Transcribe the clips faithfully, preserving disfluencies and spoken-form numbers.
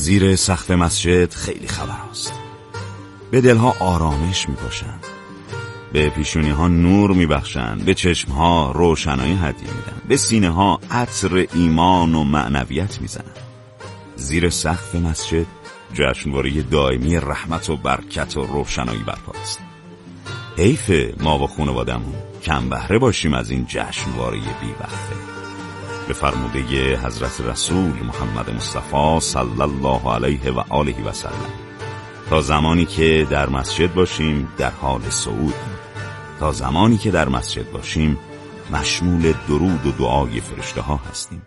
زیر سقف مسجد خیلی خبر است. به دلها آرامش می باشند، به پیشونی ها نور می بخشند، به چشم ها روشنایی هدیه می دن، به سینه ها عطر ایمان و معنویت می زنند. زیر سقف مسجد جشنواره دائمی رحمت و برکت و روشنایی برپاست. حیف ما و خانواده‌مون کم بهره باشیم از این جشنواره بی وقته. به فرموده حضرت رسول محمد مصطفی صلی الله علیه و آله و سلم، تا زمانی که در مسجد باشیم در حال صعود، تا زمانی که در مسجد باشیم مشمول درود و دعای فرشته ها هستیم.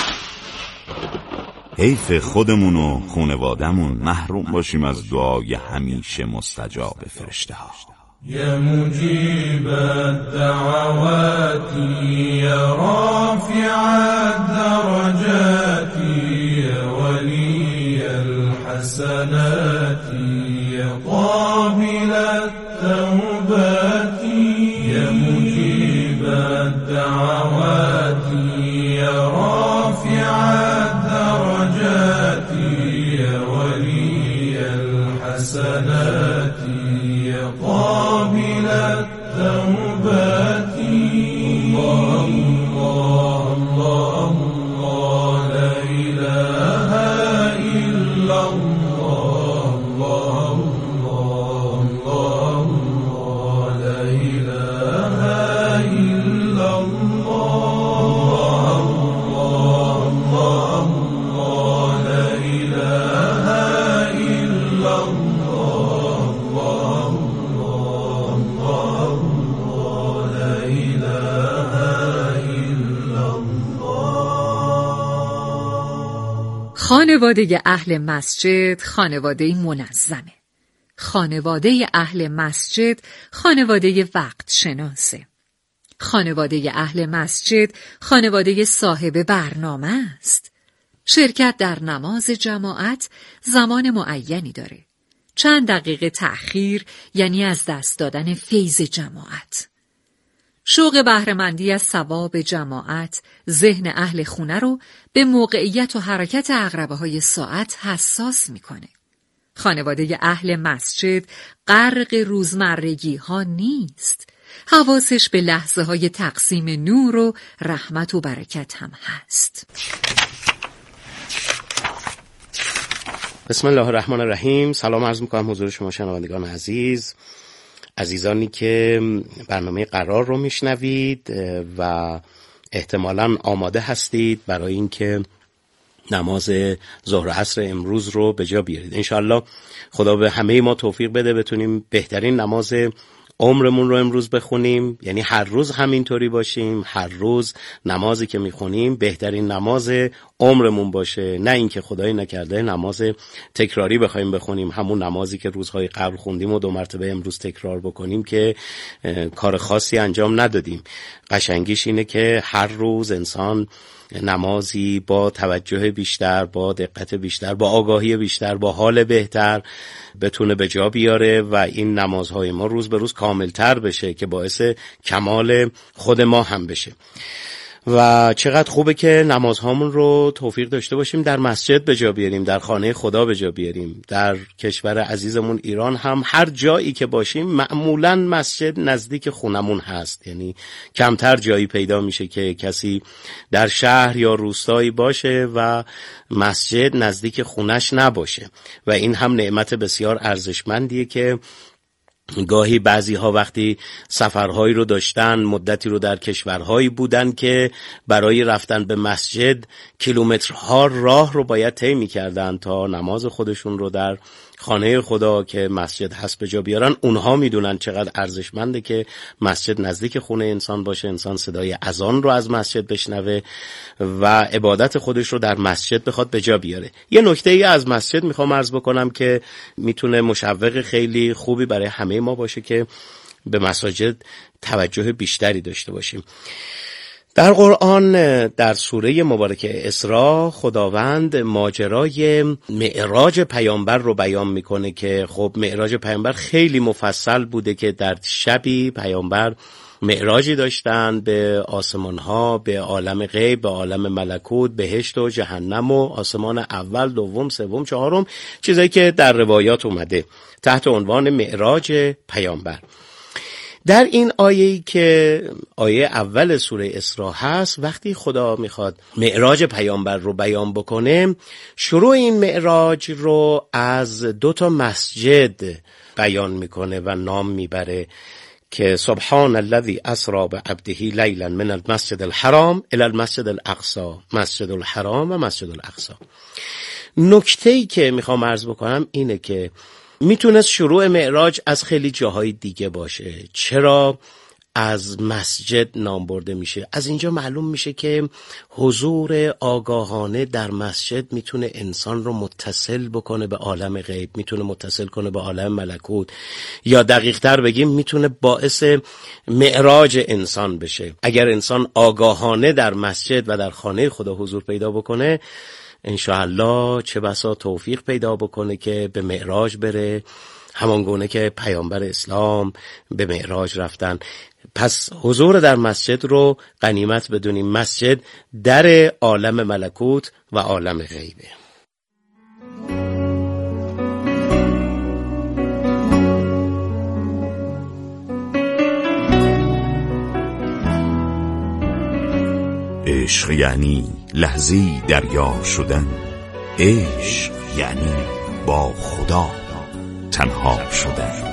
حیف خودمون و خانواده‌مون محروم باشیم از دعای همیشه مستجاب فرشته ها. یا مجیب الدعوات یا رافع الدرجات یا ولی الحسنات یا قابل التوبات یا مجیب الدعوات یا رافع الدرجات یا ولی الحسنات یا قابل التوبات. الله الله الله لا إله إلا الله الله الله الله لا إله إلا الله الله الله لا إله إلا الله خانواده اهل مسجد خانواده منظمه. خانواده اهل مسجد خانواده وقت شناسه. خانواده اهل مسجد خانواده صاحب برنامه است. شرکت در نماز جماعت زمان معینی داره. چند دقیقه تأخیر یعنی از دست دادن فیض جماعت. شوق بهره‌مندی از ثواب جماعت ذهن اهل خونه رو به موقعیت و حرکت عقربه‌های ساعت حساس میکنه. خانواده اهل مسجد غرق روزمرگی ها نیست. حواسش به لحظه های تقسیم نور و رحمت و برکت هم هست. بسم الله الرحمن الرحیم. سلام عرض میکنم حضور شما شنوندگان عزیز، عزیزانی که برنامه قرار رو میشنوید و احتمالاً آماده هستید برای اینکه نماز ظهر عصر امروز رو به جا بیارید. انشالله خدا به همه ما توفیق بده بتونیم بهترین نماز عمرمون رو امروز بخونیم، یعنی هر روز همینطوری باشیم، هر روز نمازی که میخونیم بهترین نماز عمرمون باشه، نه اینکه خدای نکرده نماز تکراری بخوایم بخونیم، همون نمازی که روزهای قبل خوندیم و دو مرتبه امروز تکرار بکنیم که کار خاصی انجام ندادیم. قشنگیش اینه که هر روز انسان نمازی با توجه بیشتر، با دقت بیشتر، با آگاهی بیشتر، با حال بهتر بتونه به جا بیاره و این نمازهای ما روز به روز کاملتر بشه که باعث کمال خود ما هم بشه. و چقدر خوبه که نمازهامون رو توفیق داشته باشیم در مسجد به جا بیاریم، در خانه خدا به جا بیاریم. در کشور عزیزمون ایران هم هر جایی که باشیم معمولاً مسجد نزدیک خونمون هست، یعنی کمتر جایی پیدا میشه که کسی در شهر یا روستایی باشه و مسجد نزدیک خونش نباشه و این هم نعمت بسیار ارزشمندیه که گاهی بعضی ها وقتی سفرهایی رو داشتن، مدتی رو در کشورهایی بودن که برای رفتن به مسجد کیلومترها راه رو باید طی می‌کردن تا نماز خودشون رو در خانه خدا که مسجد هست به جا بیارن. اونها میدونن چقدر ارزشمنده که مسجد نزدیک خونه انسان باشه، انسان صدای اذان رو از مسجد بشنوه و عبادت خودش رو در مسجد بخواد به جا بیاره. یه نکته ای از مسجد میخوام عرض بکنم که میتونه مشوق خیلی خوبی برای همه ما باشه که به مساجد توجه بیشتری داشته باشیم. در قرآن در سوره مبارکه اسراء خداوند ماجرای معراج پیامبر رو بیان میکنه که خب معراج پیامبر خیلی مفصل بوده که در شبی پیامبر معراجی داشتن به آسمان ها، به عالم غیب، به عالم ملکوت، بهشت و جهنم و آسمان اول، دوم، سوم، چهارم، چیزایی که در روایات اومده تحت عنوان معراج پیامبر. در این آیه‌ای که آیه اول سوره اسراء هست، وقتی خدا میخواد معراج پیامبر رو بیان بکنه، شروع این معراج رو از دو تا مسجد بیان میکنه و نام میبره که سبحان الذی اسری بعبده لیلا من المسجد الحرام الی المسجد الاقصی، مسجد الحرام و مسجد الاقصی. نکته‌ای که میخوام عرض بکنم اینه که میتونست شروع معراج از خیلی جاهای دیگه باشه. چرا از مسجد نام برده میشه؟ از اینجا معلوم میشه که حضور آگاهانه در مسجد میتونه انسان رو متصل بکنه به عالم غیب، میتونه متصل کنه به عالم ملکوت، یا دقیق تر بگیم میتونه باعث معراج انسان بشه. اگر انسان آگاهانه در مسجد و در خانه خدا حضور پیدا بکنه، انشاءالله چه بسا توفیق پیدا بکنه که به معراج بره، همان گونه که پیامبر اسلام به معراج رفتن. پس حضور در مسجد رو غنیمت بدونیم. مسجد در عالم ملکوت و عالم غیبه. عشق یعنی لحظی دریا شدن، عشق یعنی با خدا تنها شدن.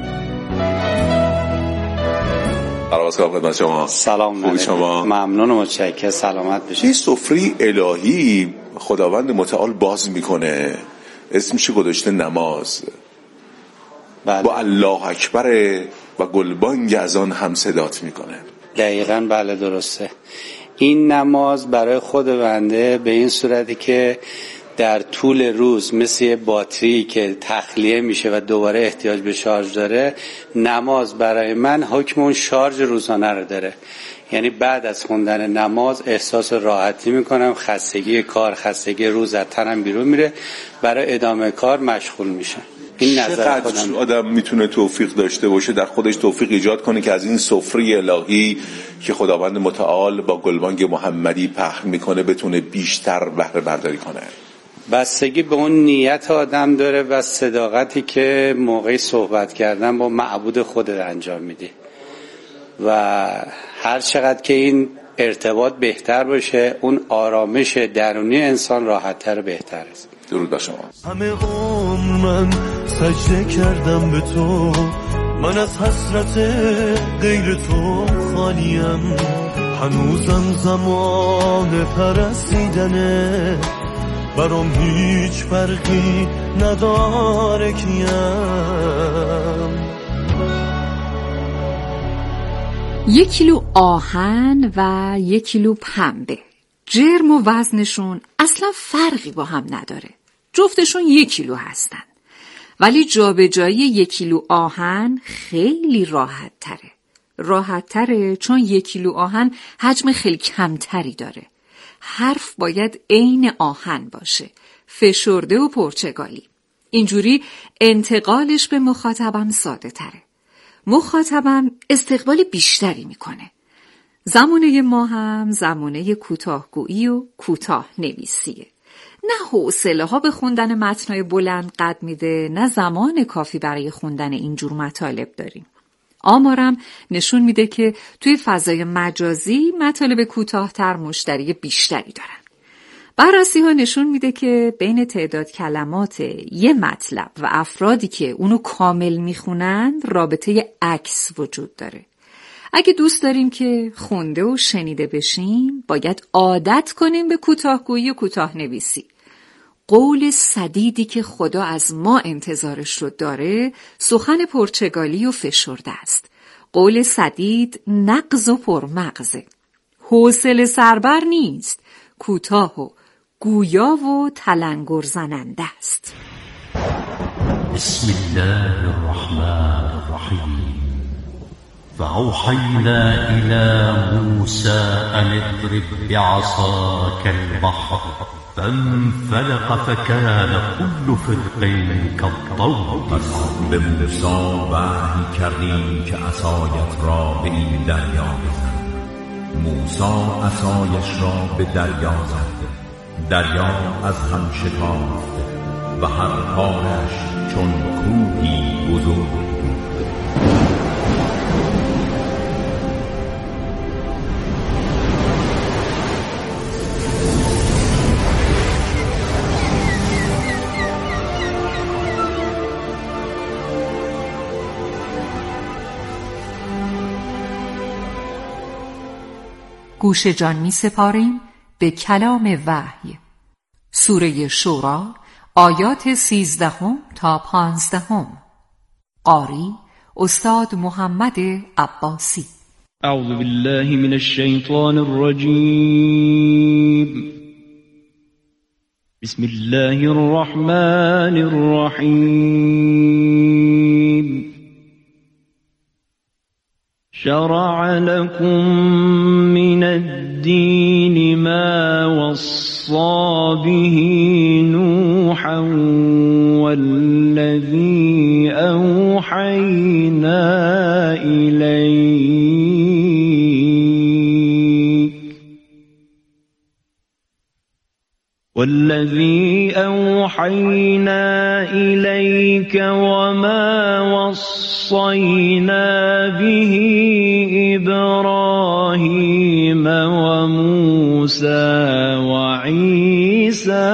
خدمت شما. سلام خوبی شما؟ ممنون و متشکرم، سلامت باشید. یه سفره الهی خداوند متعال باز میکنه، اسمش گذاشته نماز. بله. با الله اکبر و گلبانگ از آن هم صدات میکنه. دقیقاً بله درسته. این نماز برای خود بنده به این صورتی که در طول روز مثل یه باتری که تخلیه میشه و دوباره احتیاج به شارژ داره، نماز برای من حکم اون شارژ روزانه رو داره. یعنی بعد از خوندن نماز احساس راحتی میکنم، خستگی کار، خستگی روز از تنم بیرون میره، برای ادامه کار مشغول میشم. این نظر خودم. آدم میتونه توفیق داشته باشه، در خودش توفیق ایجاد کنه که از این سفره الهی که خداوند متعال با گلبانگ محمدی پهن میکنه بتونه بیشتر بهره برداری کنه؟ بستگی به اون نیت آدم داره و صداقتی که موقعی صحبت کردن با معبود خودت انجام میدی و هر چقدر که این ارتباط بهتر باشه، اون آرامش درونی انسان راحت‌تر و بهتر است. درود بر شما. همه عمر من سجده کردم به تو، من از حسرت غیر تو خالیم، هنوزم زمان پرستیدنه، برام هیچ فرقی نداره کیم. یک کیلو آهن و یک کیلو پنبه، جرم و وزنشون اصلا فرقی با هم نداره، جفتشون یک کیلو هستن، ولی جابجایی یک کیلو آهن خیلی راحت تره. راحت تره چون یک کیلو آهن حجم خیلی کمتری داره. حرف باید عین آهن باشه، فشرده و پرچگالی. اینجوری انتقالش به مخاطبم ساده تره. مخاطبم استقبال بیشتری میکنه. زمانه ما هم زمانه کوتاهگویی و کوتاه نویسیه. نه حوصله ها به خوندن متنای بلند قد میده، نه زمان کافی برای خوندن اینجور مطالب داریم. آمارم نشون میده که توی فضای مجازی مطالب کوتاه‌تر مشتری بیشتری دارن. بررسی ها نشون میده که بین تعداد کلمات یه مطلب و افرادی که اونو کامل میخونن رابطه عکس وجود داره. اگه دوست داریم که خونده و شنیده بشیم، باید عادت کنیم به کوتاهگویی و کوتاه نویسی. قول سدیدی که خدا از ما انتظارش رو داره، سخن پرچگالی و فشرده است. قول سدید نغز و پرمغزه. حوصله سربر نیست، کوتاه و گویا و تلنگر زننده است. بسم الله الرحمن الرحیم. فأوحينا إلى موسى أن اضرب بعصاك البحر فانفلق فكان كل فرق كالطود. به موسی وحی کردیم که عصایت را به این دریا بزن. موسی عصایش را به دریا زد، دریا از هم شکافت و هر پارش چون کوهی بزرگ بود. گوش جان می سپاریم به کلام وحی. سوره شورا آیات سیزدهم تا پانزدهم. قاری استاد محمد عباسی. اعوذ بالله من الشیطان الرجیم. بسم الله الرحمن الرحیم. شرع لكم من الدين ما وصى به نوحا والذي أوحينا إليك والذي أوحينا إليك وما وصينا به إبراهيم وموسى وعيسى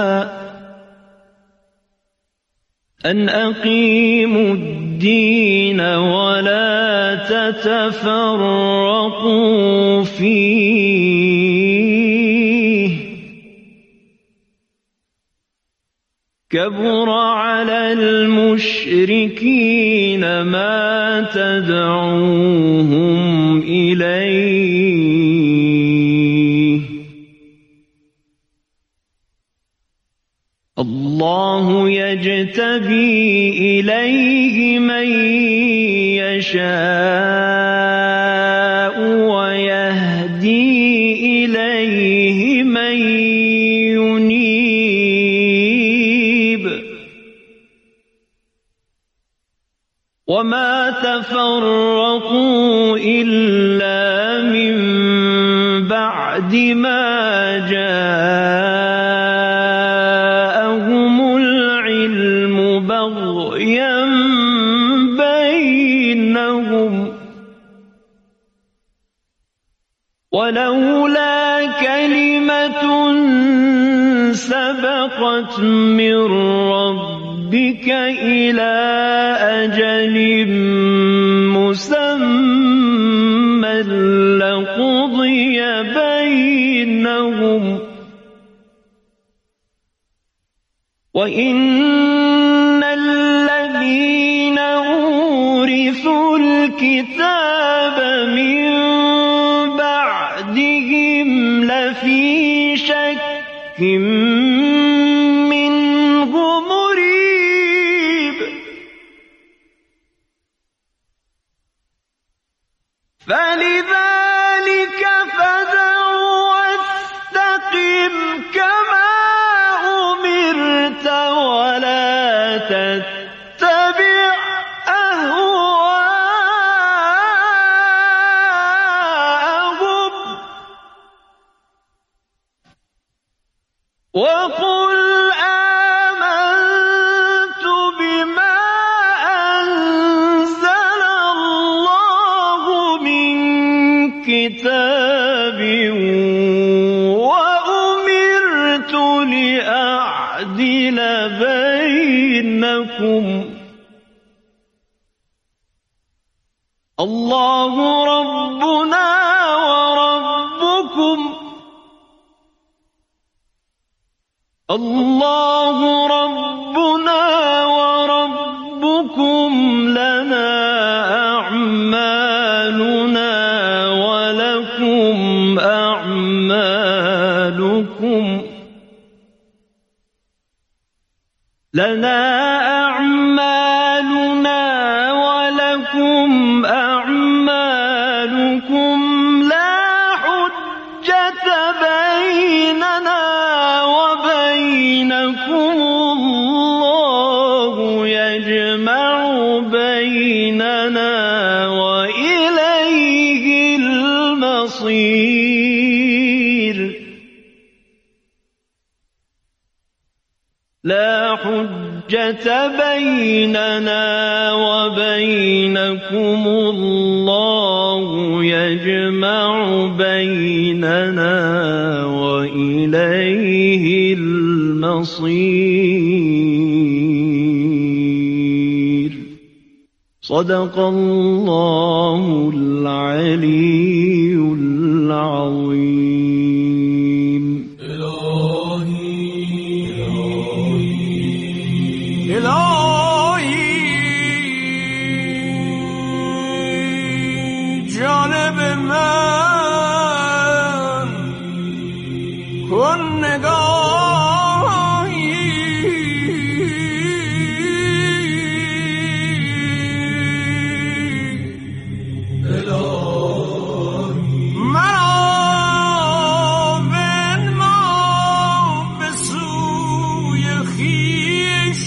أن أقيموا الدين ولا تتفرقوا فيه كبر على المشركين ما تدعوهم إليه الله يجتبي إليه من يشاء ويهدي إليه من ينيب وما تفرقوا إلا من بعد ما جاءهم العلم بغيا بينهم ولولا كلمة سبقت من ربك إلى أجل مسمى لقضي بينهم وإن الذين أورثوا الكتاب من بعدهم لفي شك منه مريب فلذلك فادع واستقم كما أمرت ولا تتبع أهواءهم وقل آمنت بما أنزل الله من كتاب وأمرت لأعدل بينكم الله ربنا وربكم الله ربنا وربكم لنا أعمالنا ولكم أعمالكم لنا أعمالنا ولكم أعمالكم لا حجة بيننا وبينكم الله يجمع بيننا وإليه المصير. صدق الله العلي العظيم. الهی جانب من کن نگاهی، مرا بنما به سوی خویش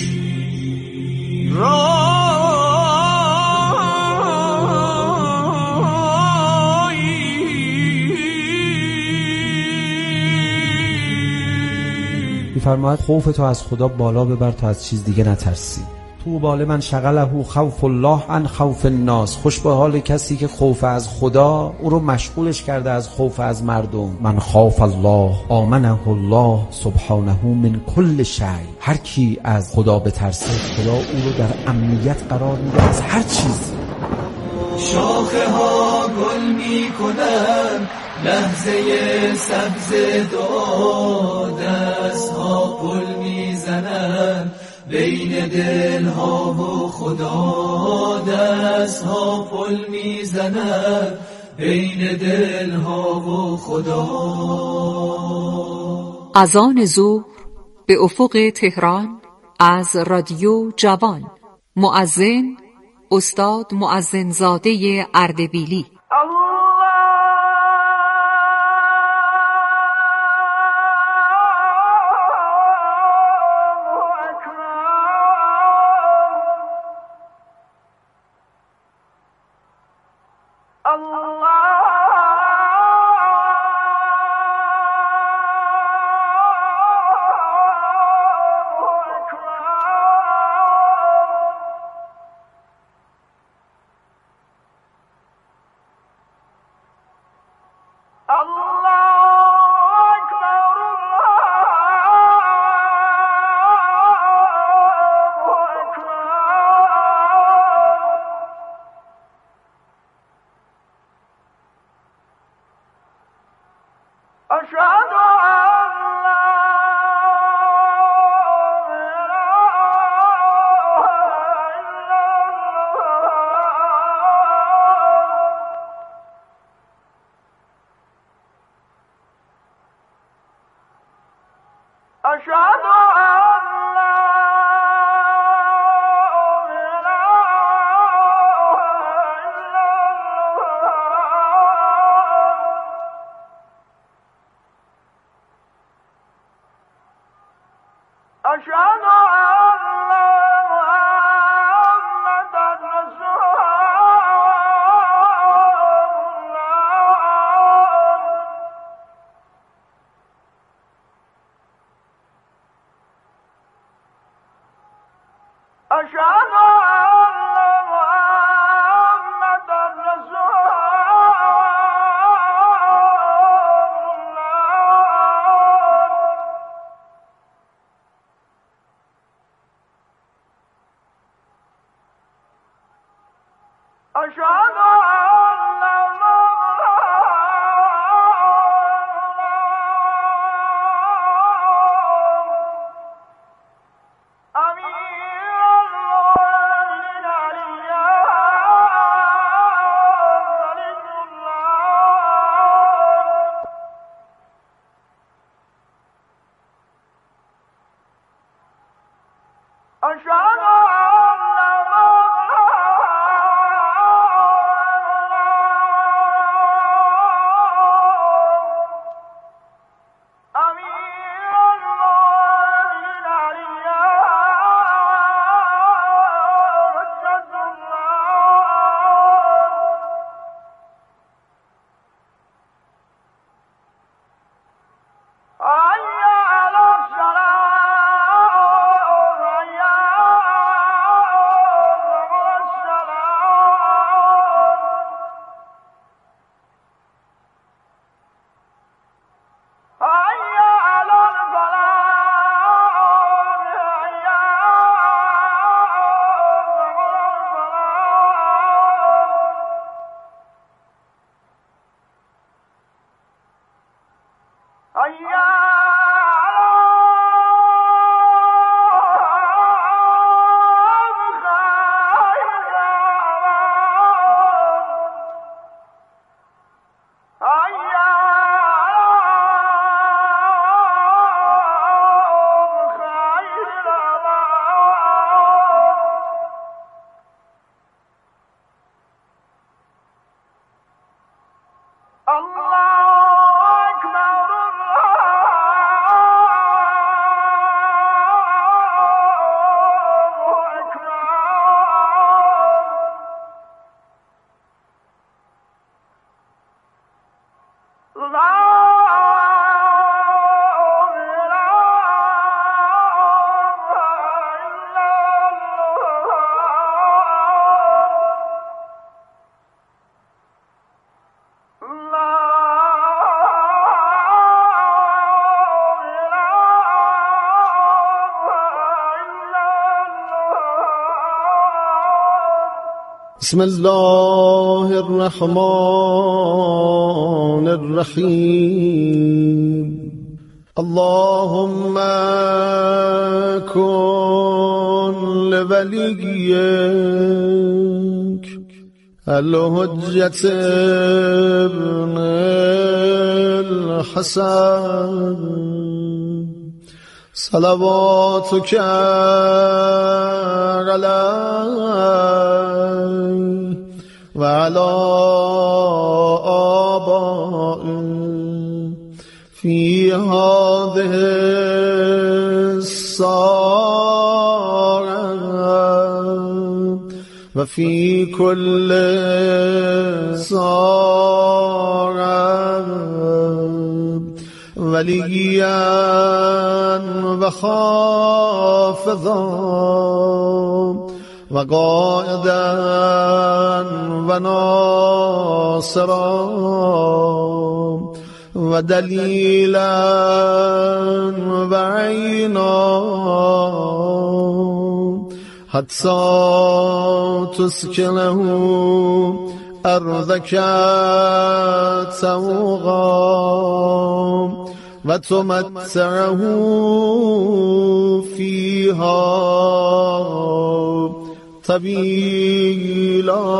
می‌فرماید خوف تو از خدا بالا ببر تا از چیز دیگه نترسی. تو بال من شغله خوف الله عن خوف الناس. خوش به حال کسی که خوف از خدا او رو مشغولش کرده از خوف از مردم. من خاف الله آمنه الله سبحانه من کل شیء. هر کی از خدا بترسه خدا او رو در امنیت قرار میده از هر چیز. شاخه ها گل می کنن لحظه سبز دعا، دست ها پل می زنن بین دل ها و خدا، دست ها پل می زنن بین دل ها و خدا. اذان ظهر به افق تهران از رادیو جوان. مؤذن استاد مؤذنزاده اردبیلی. بسم الله الرحمن الرحیم اللهم کن لولیک الحجة ابن الحسن صلواتك علیه و علی آبائه فی هذه الساعة و فی کل ساعة وليا وخافضا وقائدا وناصرا ودليلا وعينا حتى تسكنه أرضك سوغا وتمتعه فيها طويلا.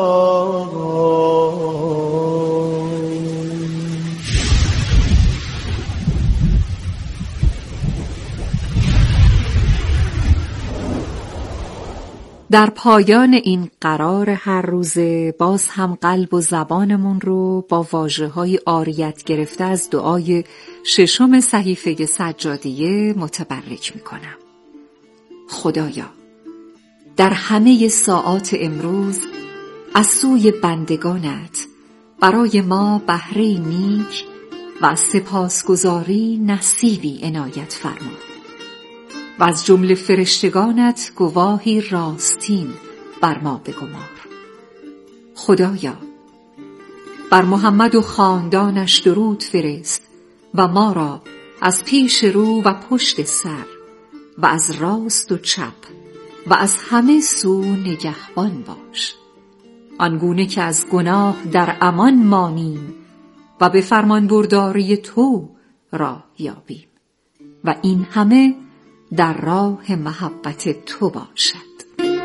در پایان این قرار هر روزه باز هم قلب و زبانمون رو با واژه‌های عاریت گرفته از دعای ششم صحیفه سجادیه متبرک میکنم. خدایا، در همه ساعات امروز از سوی بندگانت برای ما بهره نیک و از سپاسگزاری نصیبی عنایت فرما و از جمله فرشتگانت گواهی راستین بر ما بگمار. خدایا، بر محمد و خاندانش درود فرست و ما را از پیش رو و پشت سر و از راست و چپ و از همه سو نگهبان باش، آنگونه که از گناه در امان مانیم و به فرمانبرداری تو راه یابیم و این همه در راه محبت تو باشد.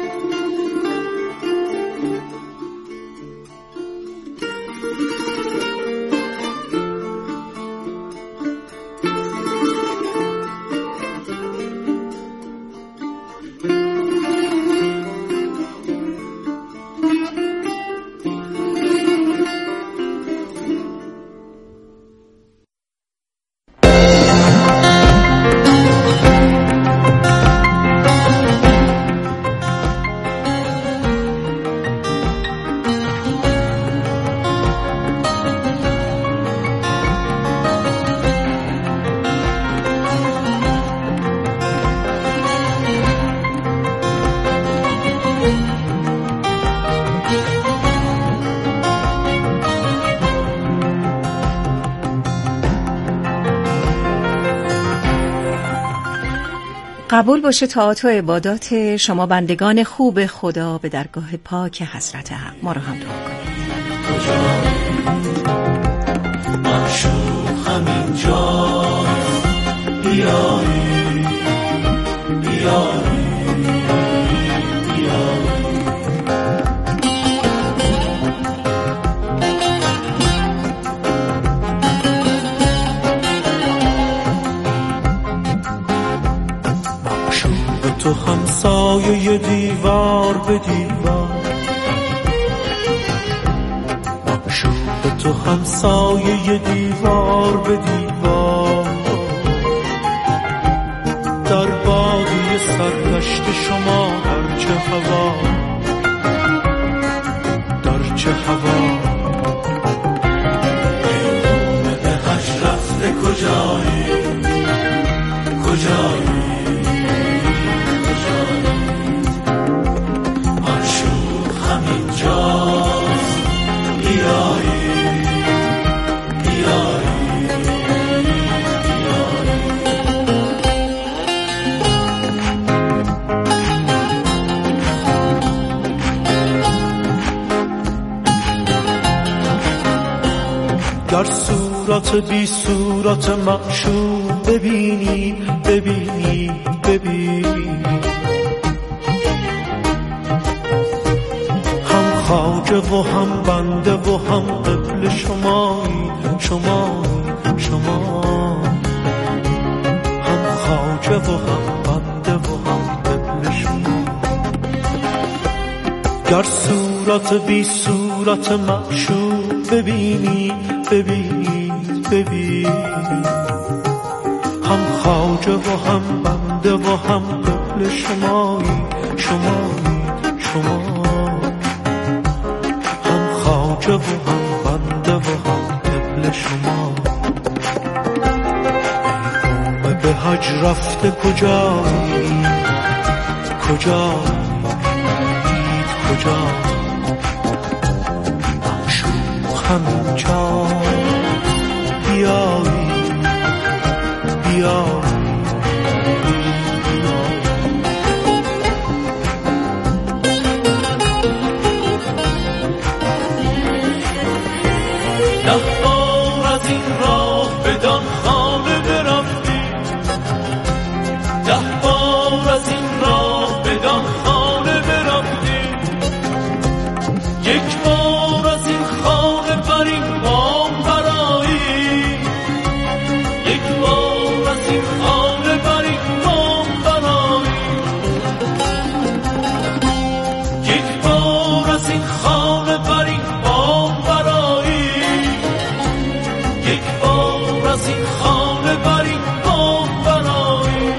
قبول باشه طاعت و عبادات شما بندگان خوب خدا به درگاه پاک حضرت حق. ما رو هم دعا کنید. تو همسایه دیوار به دیوار، معشوق تو همسایه دیوار به دیوار، در بادی سرگشت شما در چه هوا، در چه هوا. به هج رفته کجایی، کجایی، کجایی، معشوق همین جاست، بیایی، بیایی، بیایی. در صورت بی صورت معشوق ببینی، ببینی، ببینی، هم خواجه و هم بنده و هم قبل شمایی، شمایی، شما، هم خواجه و هم بنده و هم قبل شما. در صورت بی صورت معشوق ببینی، ببینی، ببینی، هم خواجه و هم بنده و هم قبل شمایی، شمایی، شما، هم خواجه و هم بنده و هم قبل شما. ای قوم به حج رفته کجایی، کجایی، کجایی، معشوق همین جا، بیایی، بیایی، ده بار از این راه بدان خانه برفتی، ده بار از این راه بدان خانه برفتی، یک بار از این خانه بر این بام برایی، یک بار از این خانه بر این بام برایی، یک بار از این خانه بر این بام برایی، یک بار از این خانه بر این بام برایی.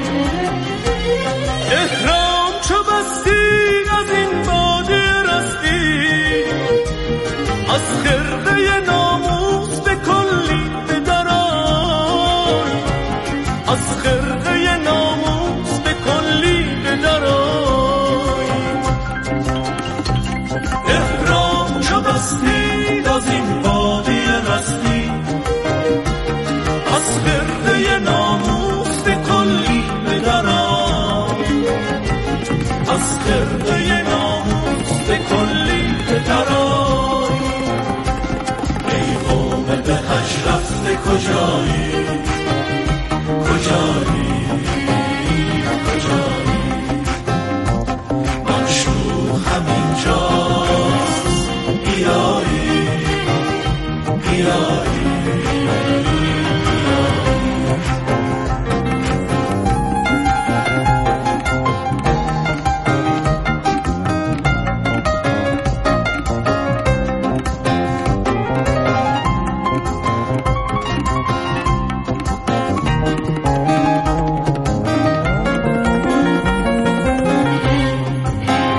احرام چو بستی از این باده رستی، از خرقه ناموس به کلی بدرای، از خرقه ناموس به کلی بدرای. احرام چو بستی از این باده رستی، از خرقه ناموس به کلی بدرای، از خرقه ناموس به کلی بدرای. ای قوم به حج رفته کجایی، کجایی، کجایی، معشوق همین جاست، بیایی، بیایی.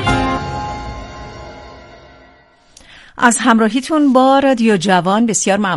از همراهیتون با رادیو جوان بسیار ممنون.